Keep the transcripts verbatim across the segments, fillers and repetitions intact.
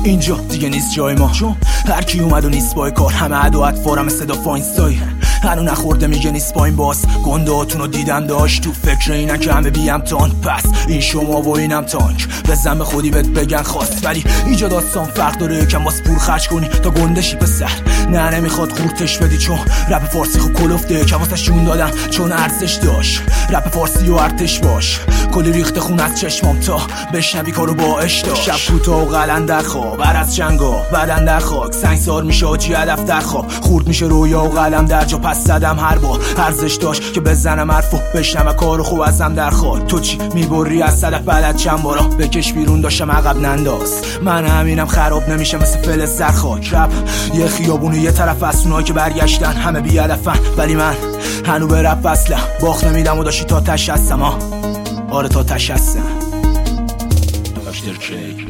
اینجا دیگه نیست جای ما، چون هر کی اومد و نیست با کار. همه عدو اطوارم صدا فاینستای هنو نخورده میگه نیست با این باس. گندهاتونو دیدم داشت تو فکر اینن که همه بیم تان. پس این شما و اینم تانک بزن به خودی بهت بگن خواست. ولی اینجا داستان فرق داره، یکم باز پول خرج کنی تا گندشی پسر. نه نمیخواد قورتش بدی چون رپ فارسی خب کلفته که واسش جون دادم چون ارزش داشت. رپ فارسی و ارتش باش کلی ریخت خون از چشمام تا بشنوی کارو با اشتا. شب کوتاه و قلندر خواب بر از جنگا بدن در خاک. سنگسار میشه آجی هدف در خواب خورد میشه رویا و قلم در جا. پس زدم هر بار ارزش داشت که بزنم حرفو بشنم کارو خوب ازم در خاک. تو چی میبری از صدف بلد چند بارا بکش بیرون داشتم عقب ننداز. من همینم خراب نمیشه مثل فلز در خاک. رپ یه خیابونه یه طرف از اونایی که برگشتن همه بی هدفن. ولی من هنو به رپ وصلم باخت نمیدم و داشتی تا تش هستم. ها آره تا تش هستم. دکتر کی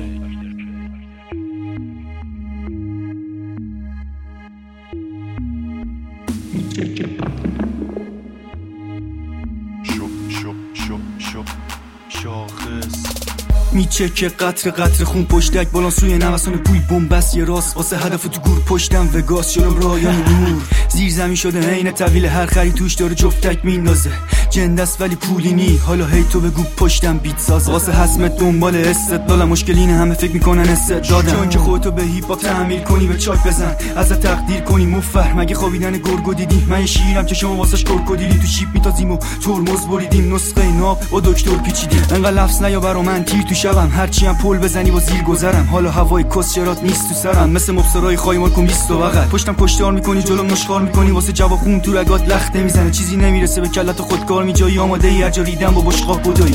میچکه قطر قطر خون پشتک بالان سوی نوسان بوی بومبست یه راست واسه هدف تو گور پشتم وگاس شدم رایان نور. زیر زمین شده عین طویل هر خری توش داره جفتک میندازه جندست ولی پولی نی. حالا هی تو بگو پشتم بیت ساز واسه حسمت دنبال استدلال. مشکل اینه همه فکر میکنن استعدادم چون که خودتو به هیپ هاپ تعمیر کنی به چاک بزن ازت تقدیر کنی مفر. مگه خوابیدن گرگو دیدی؟ من شیرم که شما واسش کرکودیلی تو شیپ میتازیم و ترمز بریدیم نسخه ناب با دکتر پیچیدیم. انقدر لفظ نیا برا من تیر تو شبم هرچی هم پل بزنی با زیر گذرم. حالا هوای کس چرات نیست تو سرم مثل مبصرای خایمال کن بیست و بغل. پشتم کشتار میکنی جلوم نشخار میکنی واسه جواب خون تو رگات لخت نمیزنه. چیزی نمیرسه به کلت خودکار می جایی آماده ای هر جا ریدم با بشقاب بدوی.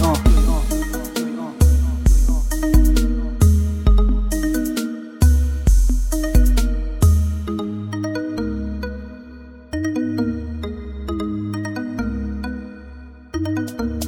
آه